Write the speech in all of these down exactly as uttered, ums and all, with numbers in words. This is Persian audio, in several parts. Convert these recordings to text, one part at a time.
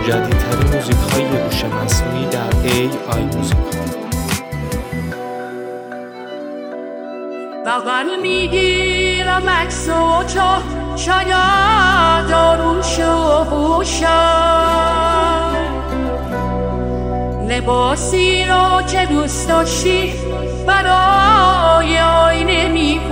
جدیدترین موزیک‌های هوش مصنوعی در ای آی موزیک. بغل میگیرم عکس و تا شاید آروش و بوشم، لباسی را که دوست داشتی برای آینه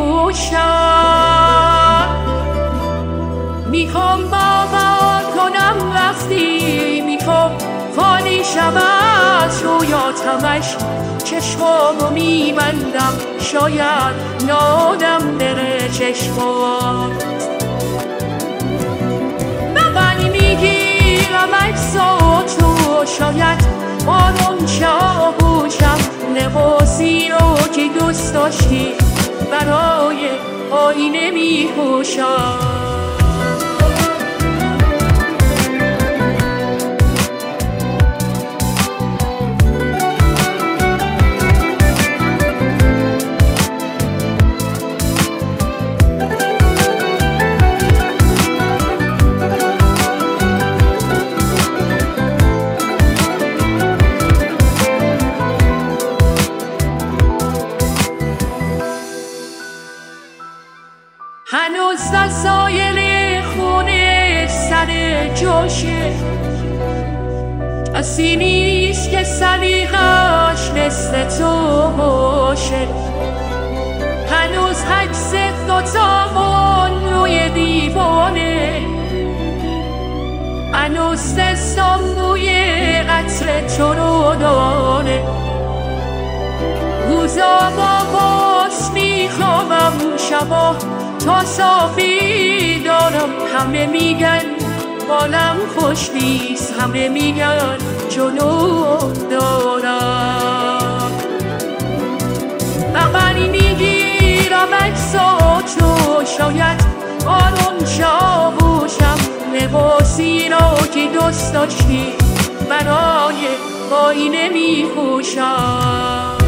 میپوشم. میخوام باور کنم وقتی میخوام خالی شود رویاتمش، چشمامو میبندم شاید نادم بره چشمات. بغل میگیرم عکس و تو شاید آروم چاهوشم، لباسی رو که دوست داشتی برای آینه میپوشم. هنوز وسایل خونه سر جاشه، کسی نیست که سلیقش مثل تو باشه. هنوز عکس دوتامون روی دیوانه، هنوز دستام بوی عطر تو رو داره. روزا با باز میخوابم، شبا تا صافی دارم. همه میگن بالم خوش نیست، همه میگن جنون دارم. بغل میگیرم عکس تو شاید آروم چاوشم، لباسی را که دوست داشتی برای آینه میپوشم.